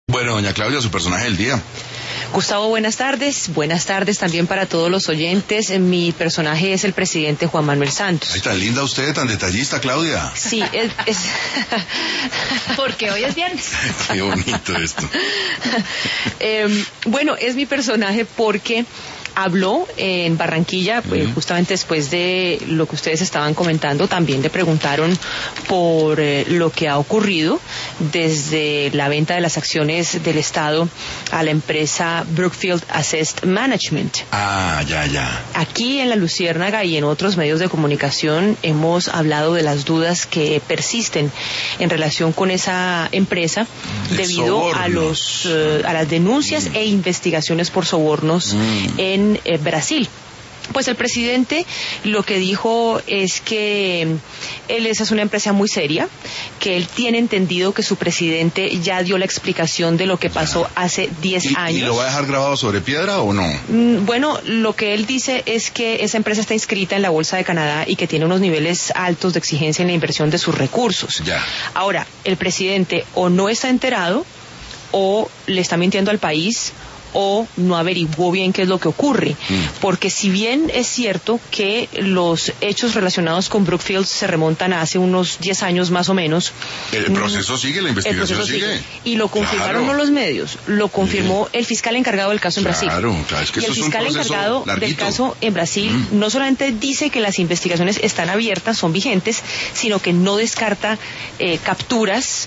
Bueno, doña Claudia, su personaje del día. Gustavo, buenas tardes. Buenas tardes también para todos los oyentes. Mi personaje es el presidente Juan Manuel Santos. Ay, tan linda usted, tan detallista, Claudia. Sí, es... porque hoy es viernes. Qué bonito esto. Bueno, es mi personaje porque habló en Barranquilla, justamente después de lo que ustedes estaban comentando. También le preguntaron por lo que ha ocurrido desde la venta de las acciones del Estado a la empresa Brookfield Asset Management. Ah, ya. Aquí en La Luciérnaga y en otros medios de comunicación hemos hablado de las dudas que persisten en relación con esa empresa debido a las denuncias e investigaciones por sobornos en Brasil. Pues el presidente lo que dijo es que esa es una empresa muy seria, que él tiene entendido que su presidente ya dio la explicación de lo que pasó hace 10 años. ¿Y lo va a dejar grabado sobre piedra o no? Bueno, lo que él dice es que esa empresa está inscrita en la Bolsa de Canadá y que tiene unos niveles altos de exigencia en la inversión de sus recursos. Ya. Ahora, el presidente o no está enterado o le está mintiendo al país o no averiguó bien qué es lo que ocurre, porque si bien es cierto que los hechos relacionados con Brookfield se remontan a hace unos 10 años más o menos, el proceso sigue, la investigación sigue. Y lo confirmaron no los medios, lo confirmó el fiscal encargado del caso en Brasil. Claro, es que y el fiscal encargado del caso en Brasil no solamente dice que las investigaciones están abiertas, son vigentes, sino que no descarta capturas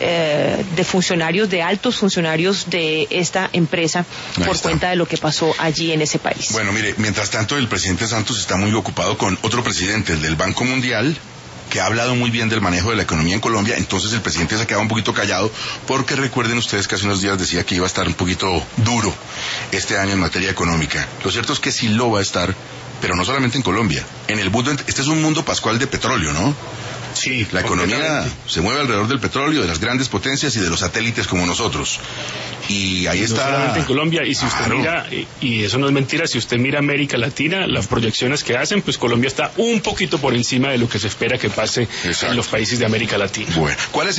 de funcionarios, de altos funcionarios de esta empresa por cuenta de lo que pasó allí en ese país. Bueno, mire, mientras tanto el presidente Santos está muy ocupado con otro presidente, el del Banco Mundial, que ha hablado muy bien del manejo de la economía en Colombia. Entonces el presidente se ha quedado un poquito callado, porque recuerden ustedes que hace unos días decía que iba a estar un poquito duro este año en materia económica. Lo cierto es que sí lo va a estar, pero no solamente en Colombia. En el mundo, este es un mundo pascual de petróleo, ¿no? Sí, la economía se mueve alrededor del petróleo, de las grandes potencias y de los satélites como nosotros. Y ahí está. No solamente en Colombia, y si usted mira, y eso no es mentira, si usted mira América Latina, las proyecciones que hacen, pues Colombia está un poquito por encima de lo que se espera que pase en los países de América Latina. Bueno, ¿cuál es